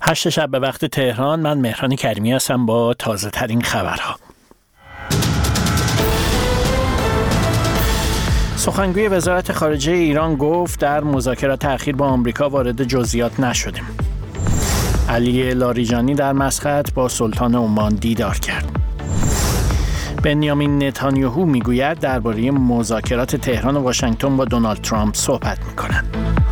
8 شب به وقت تهران. من مهران کریمی هستم با تازه ترین خبرها. سخنگوی وزارت خارجه ایران گفت در مذاکرات اخیر با آمریکا وارد جزئیات نشدیم. علی لاریجانی در مسقط با سلطان عمان دیدار کرد. بنیامین نتانیاهو میگوید درباره مذاکرات تهران و واشنگتن با دونالد ترامپ صحبت میکنند.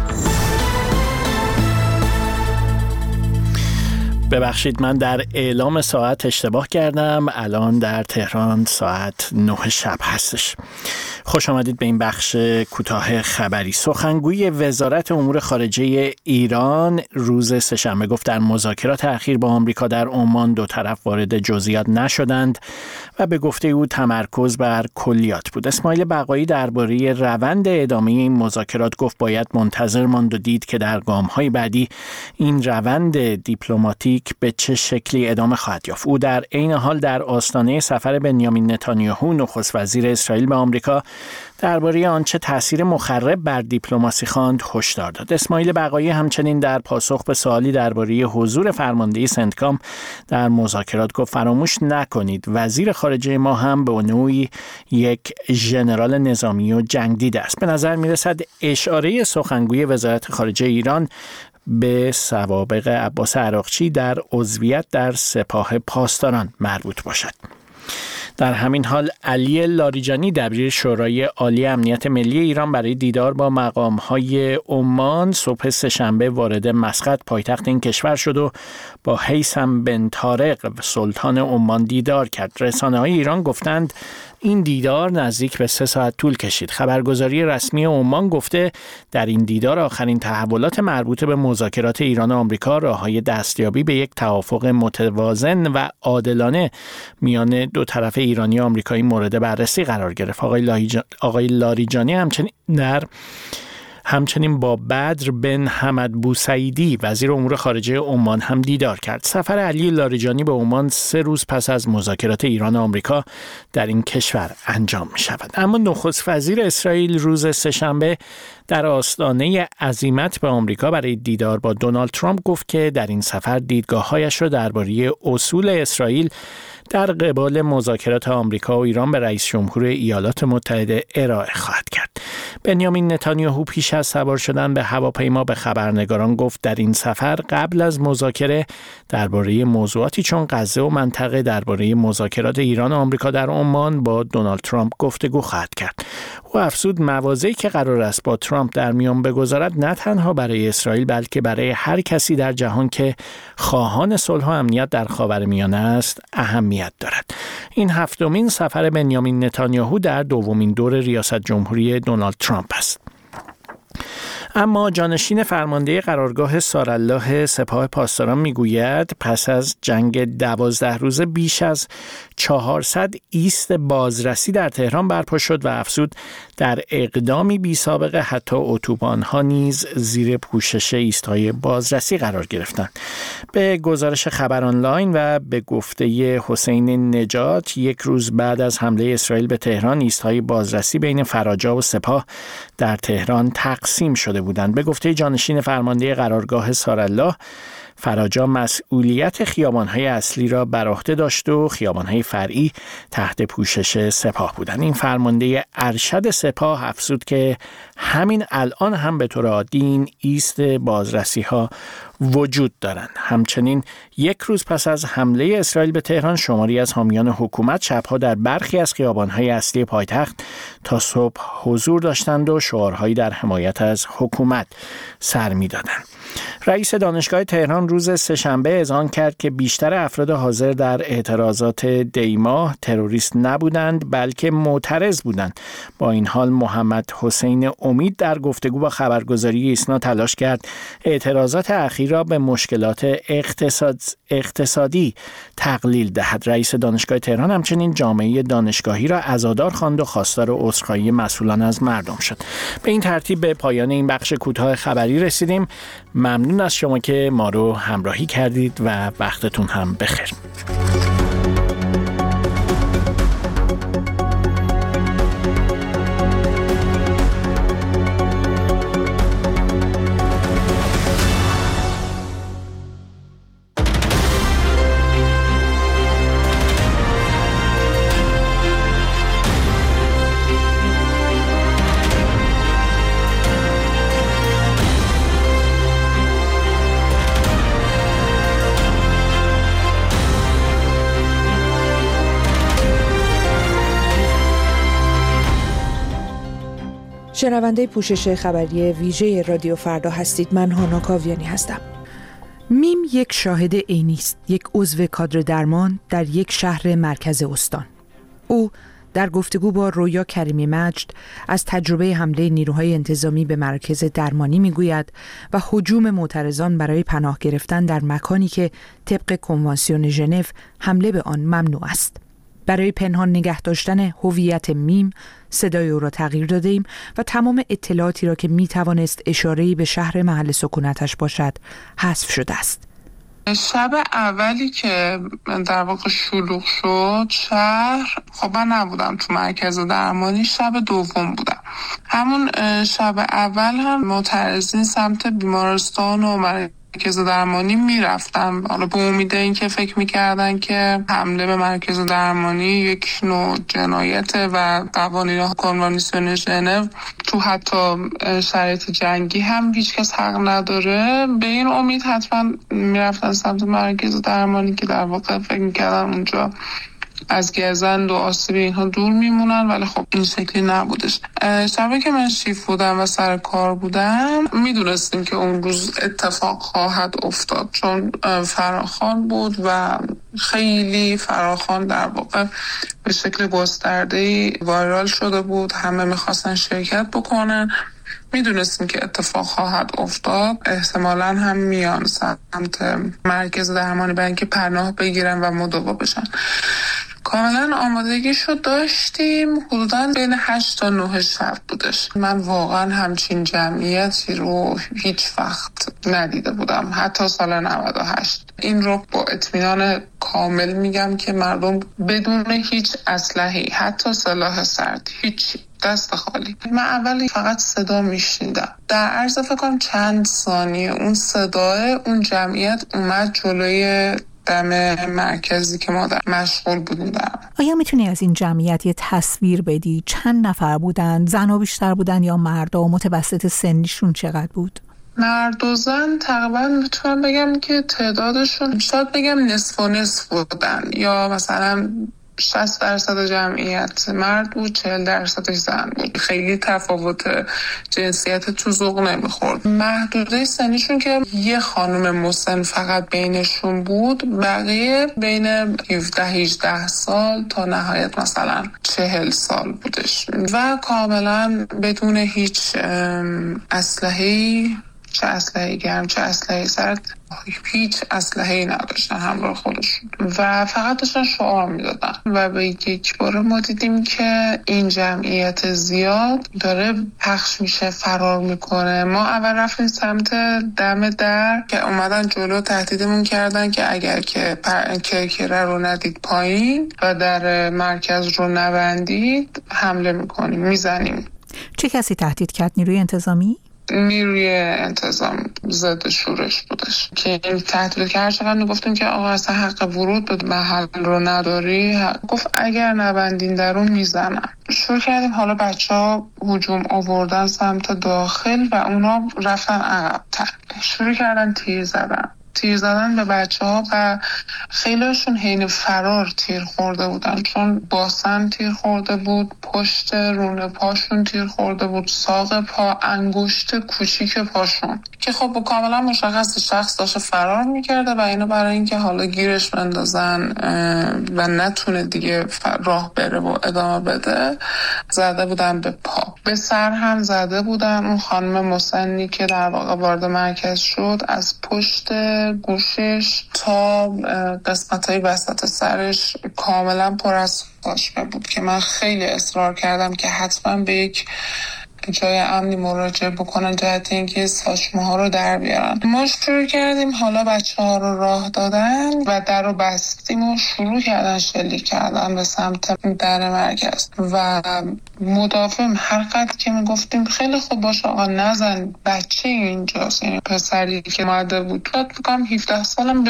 ببخشید من در اعلام ساعت اشتباه کردم. الان در تهران ساعت 9 شب هستش. خوش آمدید به این بخش کوتاه خبری. سخنگوی وزارت امور خارجه ایران روز سه‌شنبه گفت در مذاکرات اخیر با آمریکا در عمان دو طرف وارد جزئیات نشدند و به گفته او تمرکز بر کلیات بود. اسماعیل بقایی درباره روند ادامه این مذاکرات گفت باید منتظر ماند و دید که در گام‌های بعدی این روند دیپلماتیک به چه شکلی ادامه خواهد یافت. او در عین حال در آستانه سفر بنیامین نتانیاهو نخست وزیر اسرائیل به آمریکا درباره آنچه تأثیر مخرب بر دیپلماسی خواند هشدار داد. اسماعیل بقایی همچنین در پاسخ به سوالی درباره حضور فرمانده سنتکام در مذاکرات گفت فراموش نکنید وزیر خارجه ما هم به نوعی یک ژنرال نظامی و جنگ دیده است. به نظر می‌رسد اشاره سخنگوی وزارت خارجه ایران به سوابق عباس عراقچی در عضویت در سپاه پاسداران مربوط باشد. در همین حال علی لاریجانی دبیر شورای عالی امنیت ملی ایران برای دیدار با مقام‌های عمان صبح سه‌شنبه وارد مسقط پایتخت این کشور شد و با هیثم بن طارق سلطان عمان دیدار کرد. رسانه‌های ایران گفتند این دیدار نزدیک به 3 ساعت طول کشید. خبرگزاری رسمی عمان گفته در این دیدار آخرین تحولات مربوط به مذاکرات ایران و آمریکا راه‌های دستیابی به یک توافق متوازن و عادلانه میان دو طرف ایرانی و آمریکایی مورد بررسی قرار گرفت. آقای لاریجانی همچنین با بدر بن حمد بوسعیدی وزیر امور خارجه عمان هم دیدار کرد. سفر علی لاریجانی به عمان 3 روز پس از مذاکرات ایران و آمریکا در این کشور انجام می شود. اما نخست وزیر اسرائیل روز سه‌شنبه در آستانه عزیمت به آمریکا برای دیدار با دونالد ترامپ گفت که در این سفر دیدگاه‌هایش را درباره اصول اسرائیل در قبال مذاکرات آمریکا و ایران به رئیس جمهور ایالات متحده ارائه خواهد کرد. بنیامین نتانیاهو پیش از سوار شدن به هواپیما به خبرنگاران گفت در این سفر قبل از مذاکره درباره موضوعاتی چون غزه و منطقه درباره مذاکرات ایران و آمریکا در عمان با دونالد ترامپ گفتگو خواهد کرد. او افزود مواضعی که قرار است با ترامپ در میان بگذارد نه تنها برای اسرائیل بلکه برای هر کسی در جهان که خواهان صلح و امنیت در خاورمیانه است اهمیت دارد. این 7مین سفر بنیامین نتانیاهو در 2مین دور ریاست جمهوری دونالد ترامپ است. اما جانشین فرمانده قرارگاه سارالله سپاه پاسداران میگوید پس از جنگ 12 روزه بیش از 400 ایست بازرسی در تهران برپا شد و افزود در اقدامی بی سابقه حتی اتوبان‌ها نیز زیر پوشش ایست‌های بازرسی قرار گرفتند. به گزارش خبر آنلاین و به گفته حسین نجات 1 روز بعد از حمله اسرائیل به تهران ایست‌های بازرسی بین فراجا و سپاه در تهران تقسیم شده بودند. به گفته جانشین فرمانده قرارگاه سارالله فراجا مسئولیت خیابان‌های اصلی را بر عهده داشت و خیابان‌های فرعی تحت پوشش سپاه بودند. این فرمانده ارشد سپاه افزود که همین الان هم به طور عادی این ایست بازرسی‌ها وجود دارند. همچنین 1 روز پس از حمله اسرائیل به تهران شماری از حامیان حکومت شب‌ها در برخی از خیابان‌های اصلی پایتخت تا صبح حضور داشتند و شعارهایی در حمایت از حکومت سر می‌دادند. رئیس دانشگاه تهران روز سه‌شنبه اذعان کرد که بیشتر افراد حاضر در اعتراضات دی‌ماه تروریست نبودند بلکه معترض بودند. با این حال محمد حسین امید در گفتگو با خبرگزاری ایسنا تلاش کرد اعتراضات اخیر را به مشکلات اقتصادی تقلیل دهد. رئیس دانشگاه تهران همچنین جامعه دانشگاهی را عزادار خواند و خواستار عذرخواهی مسئولان از مردم شد. به این ترتیب به پایان این بخش کوتاه خبری رسیدیم. ممنون از شما که ما رو همراهی کردید و وقتتون هم بخیر. شنونده پوشش خبری ویژه رادیو فردا هستید. من هانا کاویانی هستم. میم یک شاهد عینی است، یک عضو کادر درمان در یک شهر مرکز استان. او در گفتگو با رویا کریمی مجد از تجربه حمله نیروهای انتظامی به مرکز درمانی میگوید و هجوم معترضان برای پناه گرفتن در مکانی که طبق کنوانسیون ژنو حمله به آن ممنوع است. برای پنهان نگه داشتن هویت میم صدای او را تغییر داده ایم و تمام اطلاعاتی را که می توانست اشاره‌ای به شهر محل سکونتش باشد حذف شده است. شب اولی که در واقع شلوغ شد شهر، خب من نبودم تو مرکز درمانی، شب دوم بودم. همون شب اول هم معترضین سمت بیمارستان و مرکز درمانی میرفتن، حالا به امید این که فکر میکردن که حمله به مرکز درمانی یک نوع جنایته و قوانین کنوانسیون ژنو تو حتی شرایط جنگی هم هیچ کس حق نداره. به این امید حتما میرفتن سمت مرکز درمانی که در واقع فکر میکردن اونجا از گزند و آسیب اینها دور میمونن، ولی خب این شکلی نبودش. شبی که من شیفت بودم و سر کار بودم میدونستیم که اون روز اتفاق خواهد افتاد، چون فراخوان بود و خیلی فراخوان در واقع به شکل گسترده‌ای وایرال شده بود، همه میخواستن شرکت بکنن. میدونستیم که اتفاق خواهد افتاد، احتمالاً هم میان سمت مرکز درمانی برای اینکه پناه بگیرن و مداوا بشن. کاملا آمادگیشو داشتیم. حدوداً بین 8 تا 9 شب بودش. من واقعا همچین جمعیتی رو هیچ وقت ندیده بودم، حتی سال 98. این رو با اطمینان کامل میگم که مردم بدون هیچ اسلحه‌ای، حتی سلاح سرد، هیچ، دست خالی. من اولی فقط صدا میشنیدم. در عرض فکر کنم چند ثانیه اون صدای اون جمعیت اومد جلوی دم مرکزی که ما در مشغول بودیم. آیا میتونی از این جمعیت یه تصویر بدی؟ چند نفر بودن؟ زنها بیشتر بودن یا مردا؟ متوسط سنیشون چقدر بود؟ مرد و زن تقریبا میتونم بگم که تعدادشون شاید بگم نصف و نصف بودن، یا مثلا 60% جمعیت مرد بود، 40% زن بود. خیلی تفاوت جنسیت تو ذوق نمیخورد. محدوده سنیشون که یه خانم مسن فقط بینشون بود، بقیه بین 17-18 سال تا نهایت مثلا 40 سال بودش و کاملا بدون هیچ اسلحه‌ای، چه اسلحه گرم چه اسلحه سرد، هیچ اسلحه‌ای نداشتن همراه خودشون و فقط داشتن شعار میدادن. و به یک بار ما دیدیم که این جمعیت زیاد داره پخش میشه، فرار میکنه. ما اول رفتیم سمت دم در که اومدن جلو، تهدیدمون کردن که اگر که کرکره رو ندید پایین و در مرکز رو نبندید حمله میکنیم، میزنیم. چه کسی تهدید کرد؟ نیروی انتظامی؟ نیروی انتظام ضد شورش بودش که این تهدید که هر چقدر میگفتیم که آقا اصلا حق ورود به محل رو نداری، گفت اگر نبندین در رو میزنم. شروع کردیم حالا بچه‌ها هجوم آوردن سمت داخل و اونا رفتن عقب‌تر، شروع کردن تیر زدن به بچه‌ها و خیلیشون حین فرار تیر خورده بودن، چون باسن تیر خورده بود، پشت رون پاشون تیر خورده بود، ساق پا، انگشت کوچیک پاشون، که خب کاملا مشخص شخص داشته فرار میکرده و اینا برای اینکه حالا گیرش بندازن و نتونه دیگه راه بره و ادامه بده زده بودن به پا. به سر هم زده بودن. اون خانم مسنی که در واقع وارد مرکز شد، از پشت گوشش تا قسمت‌های وسط سرش کاملا پر از پاشمه بود که من خیلی اصرار کردم که حتما به یک جای امنی مراجعه بکنن جهت اینکه ساچمه ها رو در بیارن. ما شروع کردیم حالا بچه ها رو راه دادن و در رو بستیم و شروع کردن شلیک کردن به سمت در مرکز و مدافعم هر قدر که میگفتیم خیلی خوب باشه آقا نزن، بچه اینجاست، یعنی پسری که اومده بود، فکر کنم 17 سالم